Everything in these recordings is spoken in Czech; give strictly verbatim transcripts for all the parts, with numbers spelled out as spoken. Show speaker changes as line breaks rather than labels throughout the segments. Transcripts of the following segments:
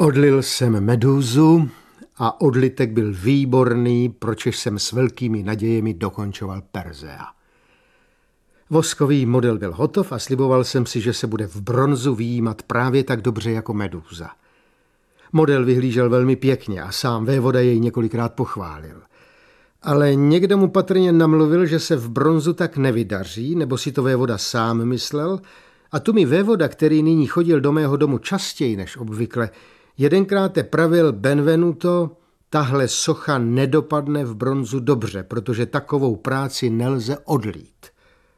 Odlil jsem medúzu a odlitek byl výborný, pročež jsem s velkými nadějemi dokončoval Persea. Voskový model byl hotov a sliboval jsem si, že se bude v bronzu vyjímat právě tak dobře jako medúza. Model vyhlížel velmi pěkně a sám vévoda jej několikrát pochválil. Ale někdo mu patrně namluvil, že se v bronzu tak nevydaří, nebo si to vévoda sám myslel, a tu mi vévoda, který nyní chodil do mého domu častěji než obvykle, jedenkrát pravil: Benvenuto, tahle socha nedopadne v bronzu dobře, protože takovou práci nelze odlít.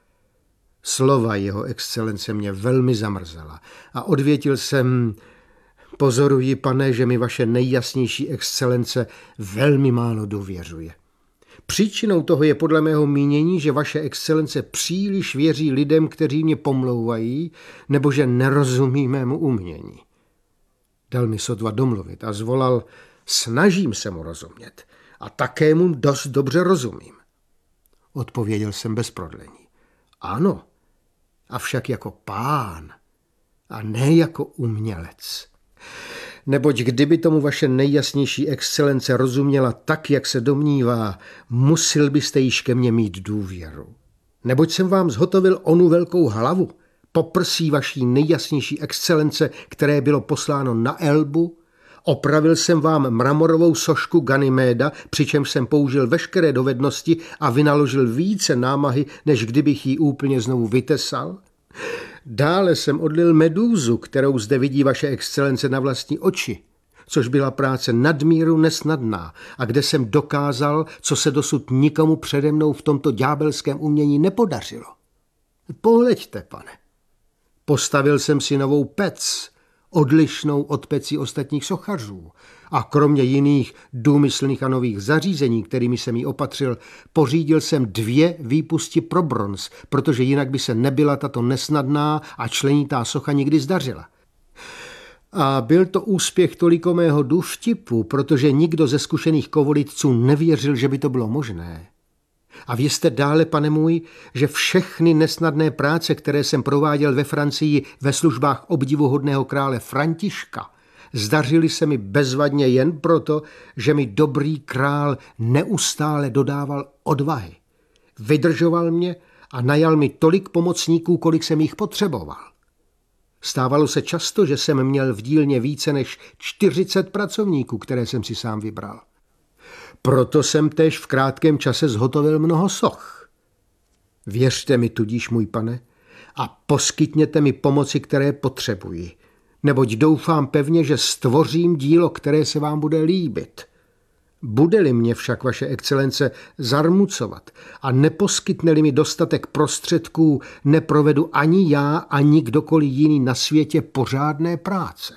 Slova jeho excelence mě velmi zamrzela a odvětil jsem: Pozoruji, pane, že mi vaše nejjasnější excelence velmi málo důvěřuje. Příčinou toho je podle mého mínění, že vaše excelence příliš věří lidem, kteří mě pomlouvají, nebo že nerozumí mému umění. Dal mi sotva domluvit a zvolal: Snažím se mu rozumět a také mu dost dobře rozumím. Odpověděl jsem bez prodlení: Ano, avšak jako pán a ne jako umělec. Neboť kdyby tomu vaše nejjasnější excelence rozuměla tak, jak se domnívá, musil byste již ke mně mít důvěru. Neboť jsem vám zhotovil onu velkou hlavu, poprsí vaší nejjasnější excelence, které bylo posláno na Elbu. Opravil jsem vám mramorovou sošku Ganyméda, přičemž jsem použil veškeré dovednosti a vynaložil více námahy, než kdybych ji úplně znovu vytesal. Dále jsem odlil medúzu, kterou zde vidí vaše excelence na vlastní oči, což byla práce nadmíru nesnadná a kde jsem dokázal, co se dosud nikomu přede mnou v tomto ďábelském umění nepodařilo. Pohleďte, pane. Postavil jsem si novou pec, odlišnou od pecí ostatních sochařů, a kromě jiných důmyslných a nových zařízení, kterými jsem ji opatřil, pořídil jsem dvě výpusti pro bronz, protože jinak by se nebyla tato nesnadná a členitá socha nikdy zdařila. A byl to úspěch toliko mého důvtipu, protože nikdo ze zkušených kovolitců nevěřil, že by to bylo možné. A vězte dále, pane můj, že všechny nesnadné práce, které jsem prováděl ve Francii ve službách obdivuhodného krále Františka, zdařily se mi bezvadně jen proto, že mi dobrý král neustále dodával odvahy. Vydržoval mě a najal mi tolik pomocníků, kolik jsem jich potřeboval. Stávalo se často, že jsem měl v dílně více než čtyřicet pracovníků, které jsem si sám vybral. Proto jsem též v krátkém čase zhotovil mnoho soch. Věřte mi tudíž, můj pane, a poskytněte mi pomoci, které potřebuji, neboť doufám pevně, že stvořím dílo, které se vám bude líbit. Bude-li mě však vaše excelence zarmucovat a neposkytne-li mi dostatek prostředků, neprovedu ani já, ani kdokoliv jiný na světě pořádné práce.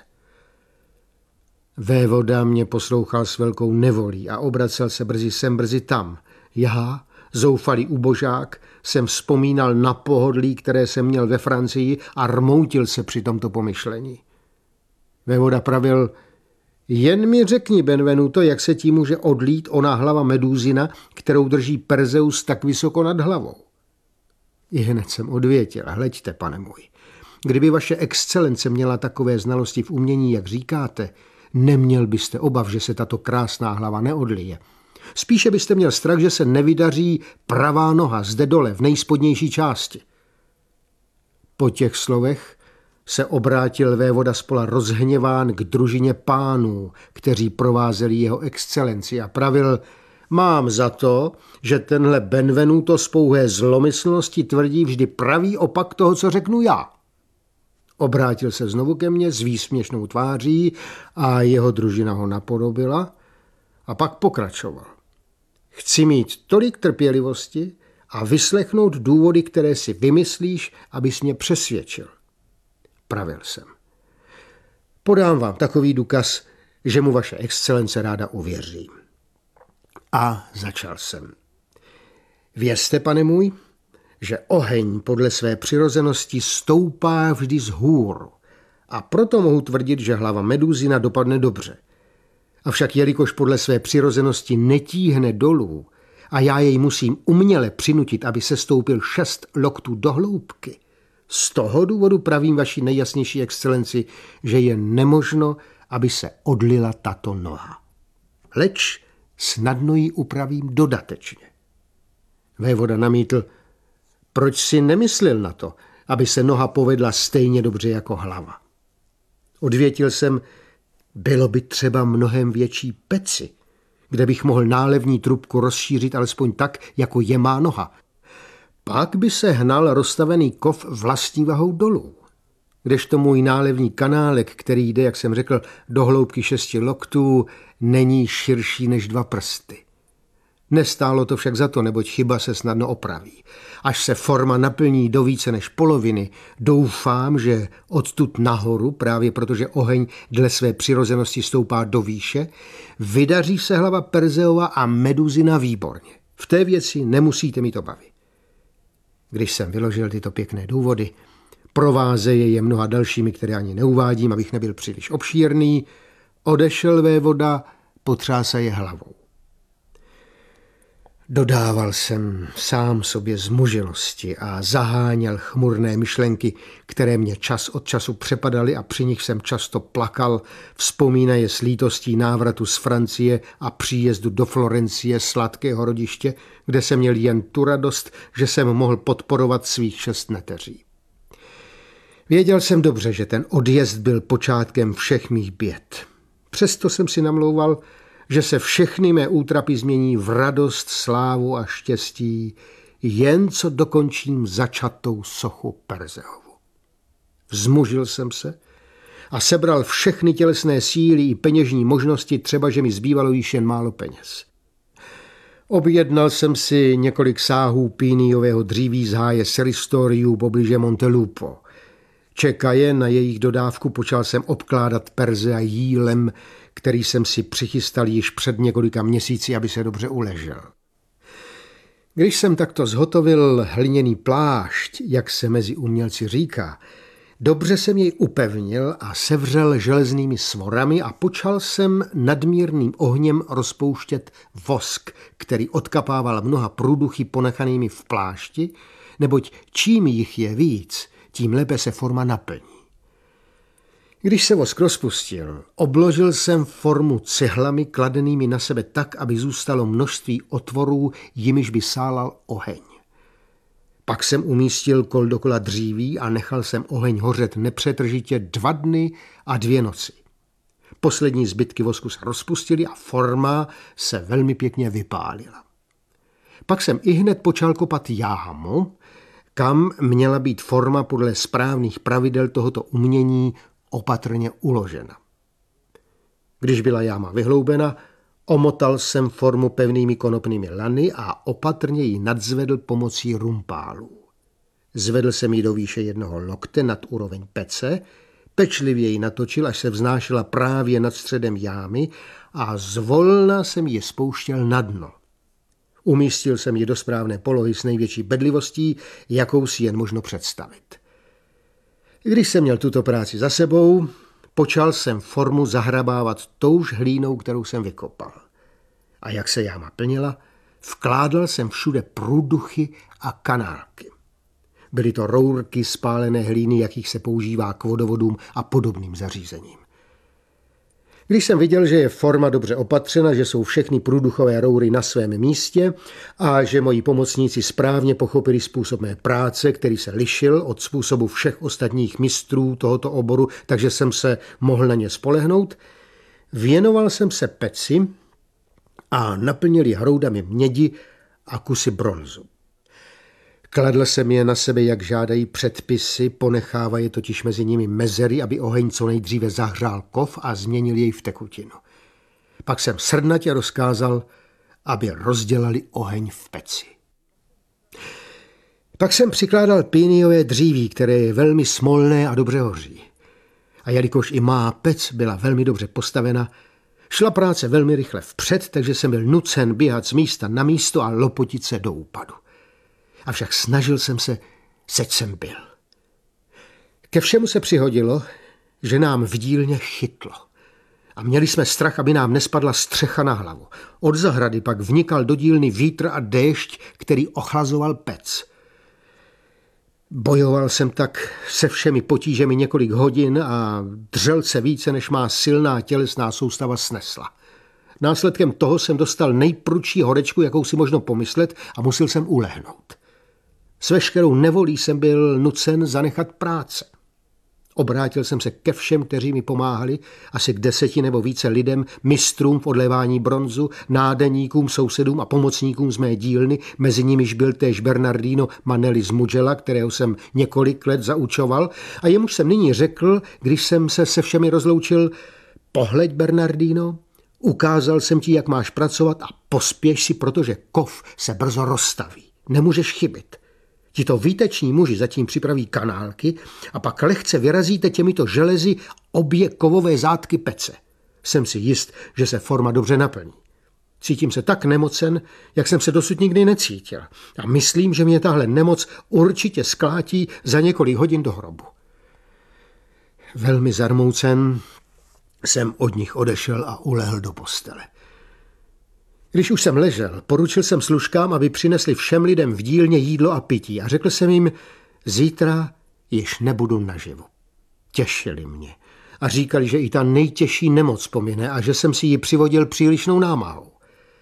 Vévoda mě poslouchal s velkou nevolí a obracel se brzy sem, brzy tam. Já, zoufalý ubožák, jsem vzpomínal na pohodlí, které jsem měl ve Francii, a rmoutil se při tomto pomyšlení. Vévoda pravil: Jen mi řekni, Benvenuto, jak se tím může odlít ona hlava medúzina, kterou drží Perseus tak vysoko nad hlavou. I hned jsem odvětil: Hleďte, pane můj, kdyby vaše excelence měla takové znalosti v umění, jak říkáte, neměl byste obav, že se tato krásná hlava neodlije. Spíše byste měl strach, že se nevydaří pravá noha zde dole, v nejspodnější části. Po těch slovech se obrátil vévoda spola rozhněván k družině pánů, kteří provázeli jeho excelenci, a pravil: Mám za to, že tenhle Benvenuto z pouhé zlomyslnosti tvrdí vždy pravý opak toho, co řeknu já. Obrátil se znovu ke mně s výsměšnou tváří a jeho družina ho napodobila a pak pokračoval: Chci mít tolik trpělivosti a vyslechnout důvody, které si vymyslíš, abys mě přesvědčil. Pravil jsem: Podám vám takový důkaz, že mu vaše excelence ráda uvěří. A začal jsem: Vězte, pane můj, že oheň podle své přirozenosti stoupá vždy z hůru, a proto mohu tvrdit, že hlava medúzina dopadne dobře. Avšak jelikož podle své přirozenosti netíhne dolů a já jej musím uměle přinutit, aby se stoupil šest loktů do hloubky, z toho důvodu pravím vaší nejjasnější excelenci, že je nemožno, aby se odlila tato noha. Leč snadno ji upravím dodatečně. Vévoda namítl, proč si nemyslel na to, aby se noha povedla stejně dobře jako hlava. Odvětil jsem, bylo by třeba mnohem větší peci, kde bych mohl nálevní trubku rozšířit alespoň tak, jako je má noha. Pak by se hnal rozstavený kov vlastní vahou dolů. Kdežto můj nálevní kanálek, který jde, jak jsem řekl, do hloubky šesti loktů, není širší než dva prsty. Nestálo to však za to, neboť chyba se snadno opraví. Až se forma naplní do více než poloviny, doufám, že odtud nahoru, právě protože oheň dle své přirozenosti stoupá do výše, vydaří se hlava Perzeova a Meduzina výborně. V té věci nemusíte mít obavy. Když jsem vyložil tyto pěkné důvody, provázeje je mnoha dalšími, které ani neuvádím, abych nebyl příliš obšírný, odešel vévoda, potřásaje hlavou. Dodával jsem sám sobě zmužilosti a zaháněl chmurné myšlenky, které mě čas od času přepadaly a při nich jsem často plakal, vzpomínaje s lítostí návratu z Francie a příjezdu do Florencie, sladkého rodiště, kde jsem měl jen tu radost, že jsem mohl podporovat svých šest neteří. Věděl jsem dobře, že ten odjezd byl počátkem všech mých běd. Přesto jsem si namlouval, že se všechny mé útrapy změní v radost, slávu a štěstí, jen co dokončím začatou sochu Perzeovu. Vzmužil jsem se a sebral všechny tělesné síly i peněžní možnosti, třeba že mi zbývalo již jen málo peněz. Objednal jsem si několik sáhů píniového dříví z háje Seristoriu poblíže Montelupo. Čekaje na jejich dodávku počal jsem obkládat Perzea jílem, který jsem si přichystal již před několika měsíci, aby se dobře uležel. Když jsem takto zhotovil hliněný plášť, jak se mezi umělci říká, dobře jsem jej upevnil a sevřel železnými svorami a počal jsem nadmírným ohněm rozpouštět vosk, který odkapával mnoha průduchy ponechanými v plášti, neboť čím jich je víc, tím lépe se forma naplní. Když se vosk rozpustil, obložil jsem formu cihlami kladenými na sebe tak, aby zůstalo množství otvorů, jimiž by sálal oheň. Pak jsem umístil kol dokola dříví a nechal jsem oheň hořet nepřetržitě dva dny a dvě noci. Poslední zbytky vosku se rozpustily a forma se velmi pěkně vypálila. Pak jsem ihned počal kopat jámu, kam měla být forma podle správných pravidel tohoto umění opatrně uložena. Když byla jáma vyhloubena, omotal jsem formu pevnými konopnými lany a opatrně ji nadzvedl pomocí rumpálů. Zvedl jsem ji do výše jednoho lokte nad úroveň pece, pečlivě ji natočil, až se vznášela právě nad středem jámy a zvolna jsem ji spouštěl na dno. Umístil jsem ji do správné polohy s největší bedlivostí, jakou si jen možno představit. Když jsem měl tuto práci za sebou, počal jsem formu zahrabávat touž hlínou, kterou jsem vykopal. A jak se jáma plnila, vkládal jsem všude průduchy a kanálky. Byly to rourky spálené hlíny, jakých se používá k vodovodům a podobným zařízením. Když jsem viděl, že je forma dobře opatřena, že jsou všechny průduchové roury na svém místě a že moji pomocníci správně pochopili způsob mé práce, který se lišil od způsobu všech ostatních mistrů tohoto oboru, takže jsem se mohl na ně spolehnout, věnoval jsem se peci a naplnil ji hroudami mědi a kusy bronzu. Kladl jsem je na sebe, jak žádají předpisy, ponechávají totiž mezi nimi mezery, aby oheň co nejdříve zahřál kov a změnil jej v tekutinu. Pak jsem srdnatě rozkázal, aby rozdělali oheň v peci. Pak jsem přikládal píniové dříví, které je velmi smolné a dobře hoří. A jelikož i má pec byla velmi dobře postavena, šla práce velmi rychle vpřed, takže jsem byl nucen běhat z místa na místo a lopotit se do úpadu. Avšak snažil jsem se, seď jsem byl. Ke všemu se přihodilo, že nám v dílně chytlo. A měli jsme strach, aby nám nespadla střecha na hlavu. Od zahrady pak vnikal do dílny vítr a déšť, který ochlazoval pec. Bojoval jsem tak se všemi potížemi několik hodin a dřel se více, než má silná tělesná soustava snesla. Následkem toho jsem dostal nejprudší horečku, jakou si možno pomyslet, a musel jsem ulehnout. S veškerou nevolí jsem byl nucen zanechat práce. Obrátil jsem se ke všem, kteří mi pomáhali, asi k deseti nebo více lidem, mistrům v odlévání bronzu, nádeníkům, sousedům a pomocníkům z mé dílny, mezi nimiž byl též Bernardino Manelli z Mugello, kterého jsem několik let zaučoval, a jemuž jsem nyní řekl, když jsem se se všemi rozloučil: pohleď, Bernardino, ukázal jsem ti, jak máš pracovat, a pospěš si, protože kov se brzo rozstaví. Nemůžeš chybět. Tito výteční muži zatím připraví kanálky a pak lehce vyrazíte těmito železy obě kovové zátky pece. Jsem si jist, že se forma dobře naplní. Cítím se tak nemocen, jak jsem se dosud nikdy necítil. A myslím, že mě tahle nemoc určitě sklátí za několik hodin do hrobu. Velmi zarmoucen jsem od nich odešel a ulehl do postele. Když už jsem ležel, poručil jsem služkám, aby přinesli všem lidem v dílně jídlo a pití, a řekl jsem jim: zítra již nebudu naživu. Těšili mě a říkali, že i ta nejtěžší nemoc pomine a že jsem si ji přivodil přílišnou námahou.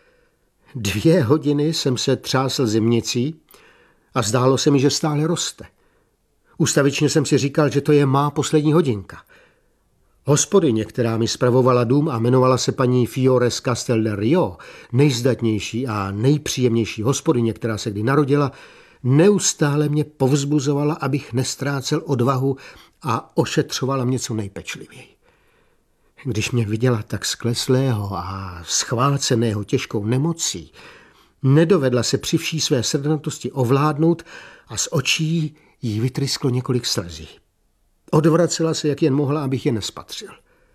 Dvě hodiny jsem se třásl zimnicí a zdálo se mi, že stále roste. Ustavičně jsem si říkal, že to je má poslední hodinka. Hospodyně, která mi spravovala dům a jmenovala se paní Fiore z Castel del Rio, nejzdatnější a nejpříjemnější hospodyně, která se kdy narodila, neustále mě povzbuzovala, abych nestrácel odvahu, a ošetřovala mě co nejpečlivěji. Když mě viděla tak skleslého a schváceného těžkou nemocí, nedovedla se při vší své srdnatosti ovládnout a z očí jí vytrysklo několik slezí. Odvracela se, jak jen mohla, abych je nespatřil.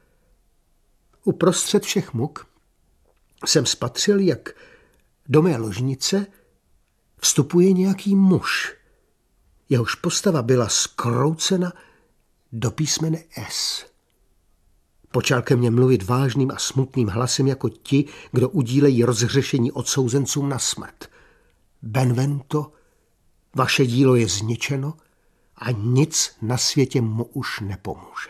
Uprostřed všech muk jsem spatřil, jak do mé ložnice vstupuje nějaký muž. Jehož postava byla zkroucena do písmene S. Počal ke mně mluvit vážným a smutným hlasem, jako ti, kdo udílejí rozhřešení odsouzencům na smrt. Benvenuto, vaše dílo je zničeno a nic na světě mu už nepomůže.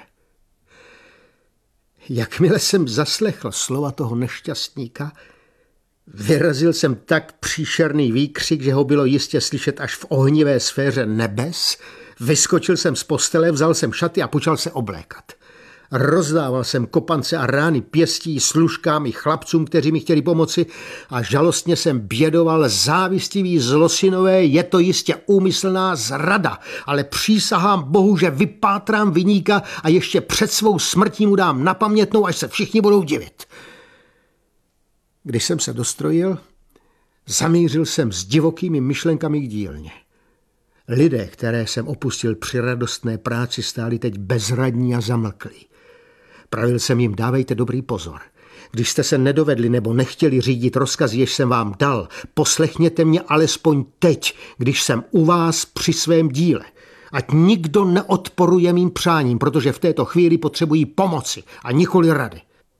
Jakmile jsem zaslechl slova toho nešťastníka, vyrazil jsem tak příšerný výkřik, že ho bylo jistě slyšet až v ohnivé sféře nebes. Vyskočil jsem z postele, vzal jsem šaty a počal se oblékat. Rozdával jsem kopance a rány pěstí služkám i chlapcům, kteří mi chtěli pomoci, a žalostně jsem bědoval: závistivý zlosinové, je to jistě úmyslná zrada, ale přísahám Bohu, že vypátrám viníka a ještě před svou smrtí mu dám na pamětnou, až se všichni budou divit. Když jsem se dostrojil, zamířil jsem s divokými myšlenkami k dílně. Lidé, které jsem opustil při radostné práci, stáli teď bezradní a zamlklí. Pravil jsem jim: dávejte dobrý pozor. Když jste se nedovedli nebo nechtěli řídit rozkaz, jež jsem vám dal, poslechněte mě alespoň teď, když jsem u vás při svém díle. Ať nikdo neodporuje mým přáním, protože v této chvíli potřebují pomoci a nikoli rady.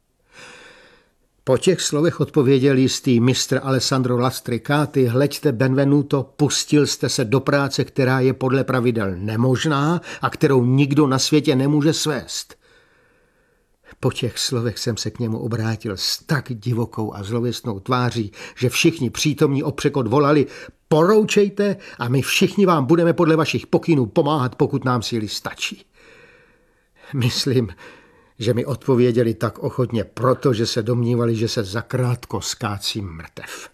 Po těch slovech odpověděl jistý mistr Alessandro Lastricati: hleďte, Benvenuto, pustil jste se do práce, která je podle pravidel nemožná a kterou nikdo na světě nemůže svést. Po těch slovech jsem se k němu obrátil s tak divokou a zlověstnou tváří, že všichni přítomní opřekot volali: poroučejte a my všichni vám budeme podle vašich pokynů pomáhat, pokud nám síly stačí. Myslím, že mi odpověděli tak ochotně proto, že se domnívali, že se zakrátko skácím mrtev.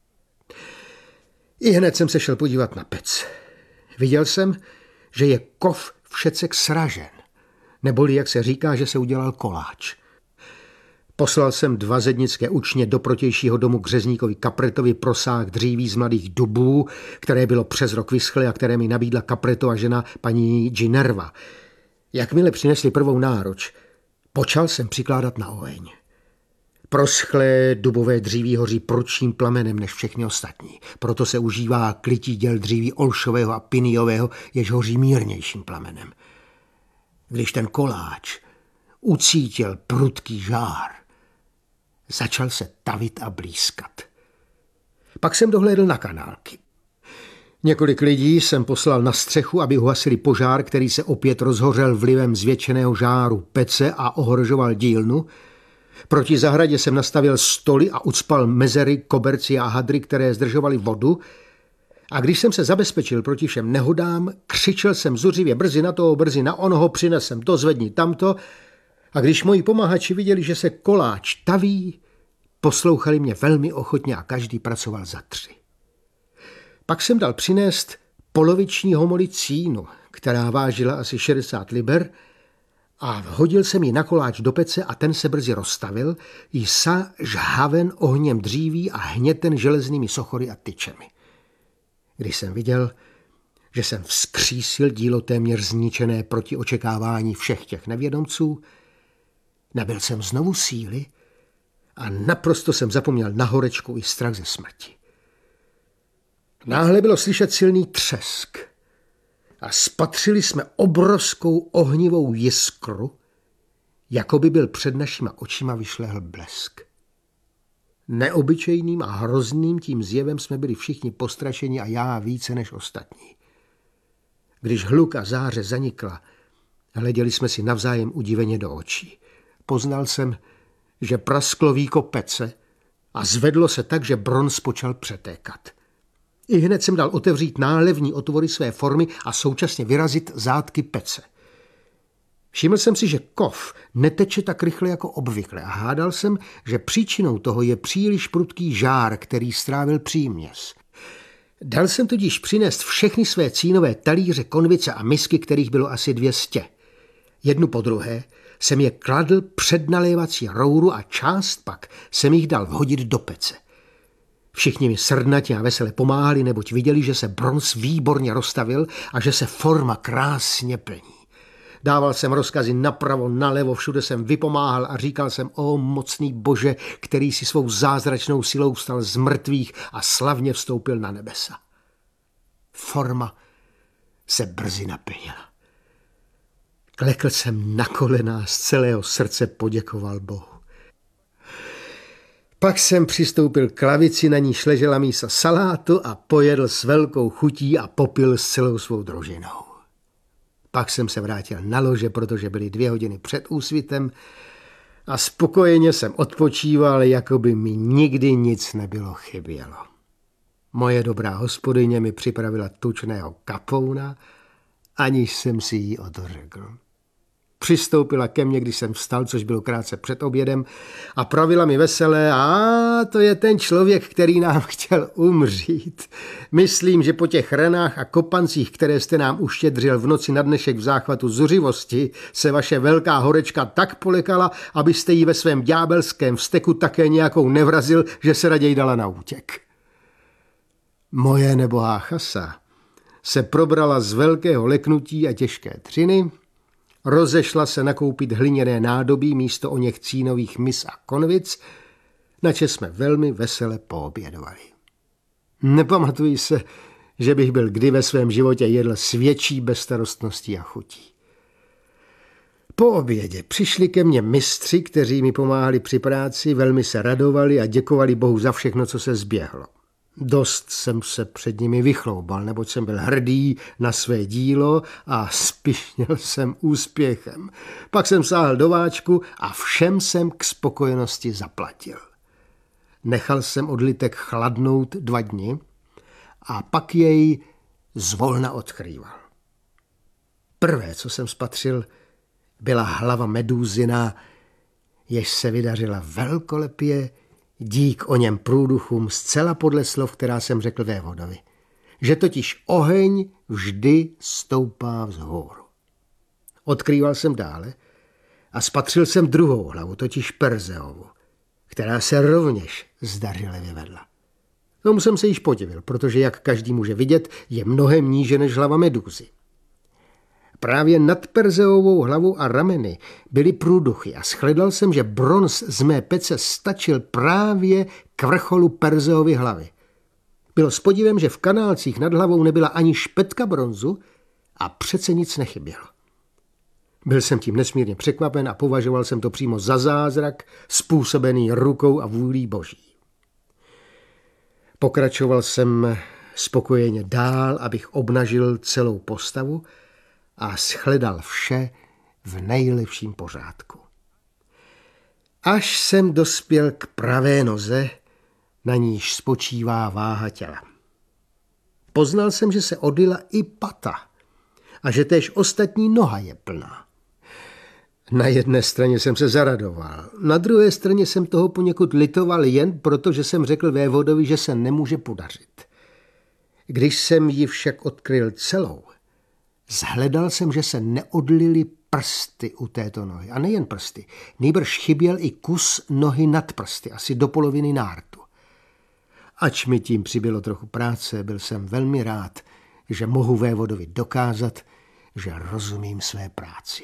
I hned jsem se šel podívat na pec. Viděl jsem, že je kov všecek sražen, neboli, jak se říká, že se udělal koláč. Poslal jsem dva zednické učně do protějšího domu k řezníkovi Capretovi prosách dříví z mladých dubů, které bylo přes rok vyschlé a které mi nabídla Capretova žena paní Ginerva. Jakmile přinesli prvou náruč, počal jsem přikládat na oheň. Proschlé dubové dříví hoří prudším plamenem než všechny ostatní. Proto se užívá klití děl dříví olšového a piniového, jež hoří mírnějším plamenem. Když ten koláč ucítil prudký žár, začal se tavit a blízkat. Pak jsem dohlédl na kanálky. Několik lidí jsem poslal na střechu, aby uhasili požár, který se opět rozhořel vlivem zvětšeného žáru pece a ohrožoval dílnu. Proti zahradě jsem nastavil stoly a ucpal mezery, koberci a hadry, které zdržovaly vodu. A když jsem se zabezpečil proti všem nehodám, křičel jsem zuřivě: brzy na toho, brzy na onoho, přinesem to, zvedni tamto. A když moji pomahači viděli, že se koláč taví, poslouchali mě velmi ochotně a každý pracoval za tři. Pak jsem dal přinést poloviční homoli cínu, která vážila asi šedesát liber, a hodil jsem ji na koláč do pece a ten se brzy rozstavil, i sa žhaven ohněm dříví a hněten železnými sochory a tyčemi. Když jsem viděl, že jsem vzkřísil dílo téměř zničené proti očekávání všech těch nevědomců, nabyl jsem znovu síly a naprosto jsem zapomněl na horečku i strach ze smrti. Náhle bylo slyšet silný třesk a spatřili jsme obrovskou ohnivou jiskru, jako by byl před našima očima vyšlehl blesk. Neobyčejným a hrozným tím zjevem jsme byli všichni postrašeni a já více než ostatní. Když hluk a záře zanikla, hleděli jsme si navzájem udiveně do očí. Poznal jsem, že prasklo víko pece a zvedlo se tak, že bronz počal přetékat. I hned jsem dal otevřít nálevní otvory své formy a současně vyrazit zátky pece. Všiml jsem si, že kov neteče tak rychle jako obvykle a hádal jsem, že příčinou toho je příliš prudký žár, který strávil příměs. Dal jsem tudíž přinést všechny své cínové talíře, konvice a misky, kterých bylo asi dvě stě. Jednu po druhé jsem je kladl před nalévací rouru a část pak jsem jich dal vhodit do pece. Všichni mi srdnatě a vesele pomáhali, neboť viděli, že se bronz výborně rozstavil a že se forma krásně plní. Dával jsem rozkazy napravo, nalevo, všude jsem vypomáhal a říkal jsem: o mocný Bože, který si svou zázračnou silou vstal z mrtvých a slavně vstoupil na nebesa. Forma se brzy naplnila. Klekl jsem na kolena a z celého srdce poděkoval Bohu. Pak jsem přistoupil k lavici, na níž ležela mísa salátu a pojedl s velkou chutí a popil s celou svou družinou. Pak jsem se vrátil na lože, protože byly dvě hodiny před úsvitem a spokojeně jsem odpočíval, jako by mi nikdy nic nebylo chybělo. Moje dobrá hospodyně mi připravila tučného kapouna, aniž jsem si ji odřekl. Přistoupila ke mně, když jsem vstal, což bylo krátce před obědem, a pravila mi veselé: a to je ten člověk, který nám chtěl umřít. Myslím, že po těch ranách a kopancích, které jste nám uštědřil v noci na dnešek v záchvatu zuřivosti, se vaše velká horečka tak polekala, abyste ji ve svém ďábelském vzteku také nějakou nevrazil, že se raději dala na útěk. Moje nebohá chasa se probrala z velkého leknutí a těžké třiny, rozešla se nakoupit hliněné nádobí místo oněch cínových mis a konvic, nače jsme velmi vesele poobědovali. Nepamatuji se, že bych byl kdy ve svém životě jedl s větší bezstarostností a chutí. Po obědě přišli ke mně mistři, kteří mi pomáhali při práci, velmi se radovali a děkovali Bohu za všechno, co se zběhlo. Dost jsem se před nimi vychloubal, neboť jsem byl hrdý na své dílo a spyšněl jsem úspěchem. Pak jsem sáhl do váčku a všem jsem k spokojenosti zaplatil. Nechal jsem odlitek chladnout dva dny a pak jej zvolna odkrýval. Prvé, co jsem spatřil, byla hlava medúzina, jež se vydařila velkolepě, dík o něm průduchům zcela podle slov, která jsem řekl vévodovi, že totiž oheň vždy stoupá vzhůru. Odkrýval jsem dále a spatřil jsem druhou hlavu, totiž Perzeovu, která se rovněž zdařile vyvedla. Tomu jsem se již podivil, protože, jak každý může vidět, je mnohem níže než hlava medúzy. Právě nad Perzeovou hlavou a rameny byly průduchy a shledal jsem, že bronz z mé pece stačil právě k vrcholu Perzeovy hlavy. Bylo s podivem, že v kanálcích nad hlavou nebyla ani špetka bronzu a přece nic nechybělo. Byl jsem tím nesmírně překvapen a považoval jsem to přímo za zázrak způsobený rukou a vůlí Boží. Pokračoval jsem spokojeně dál, abych obnažil celou postavu a shledal vše v nejlepším pořádku. Až jsem dospěl k pravé noze, na níž spočívá váha těla. Poznal jsem, že se odjela i pata a že též ostatní noha je plná. Na jedné straně jsem se zaradoval, na druhé straně jsem toho poněkud litoval jen proto, že jsem řekl vévodovi, že se nemůže podařit. Když jsem ji však odkryl celou, zhledal jsem, že se neodlily prsty u této nohy. A nejen prsty, nýbrž chyběl i kus nohy nad prsty, asi do poloviny nártu. Ač mi tím přibylo trochu práce, byl jsem velmi rád, že mohu vévodovi dokázat, že rozumím své práci.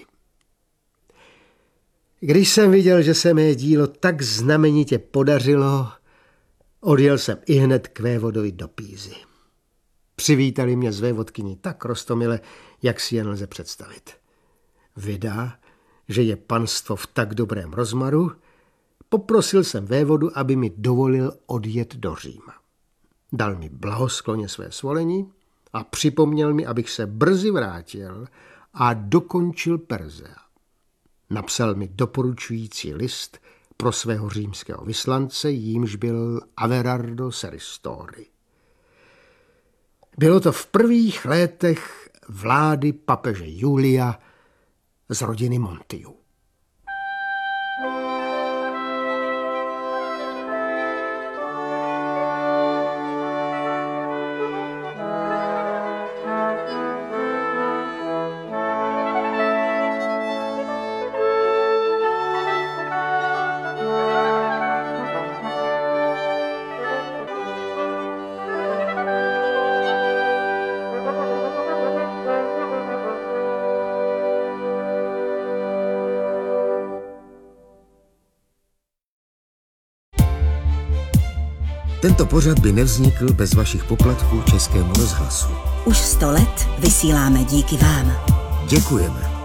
Když jsem viděl, že se mé dílo tak znamenitě podařilo, odjel jsem ihned k vévodovi do Pízy. Přivítali mě s vévodkyní tak roztomile, jak si jen lze představit. Vydá, že je panstvo v tak dobrém rozmaru, poprosil jsem vévodu, aby mi dovolil odjet do Říma. Dal mi blahoskloně své svolení a připomněl mi, abych se brzy vrátil a dokončil Persea. Napsal mi doporučující list pro svého římského vyslance, jímž byl Averardo Serristori. Bylo to v prvých letech vlády papeže Julia z rodiny Montiů.
Tento pořad by nevznikl bez vašich poplatků Českému rozhlasu.
Už sto let vysíláme díky vám.
Děkujeme.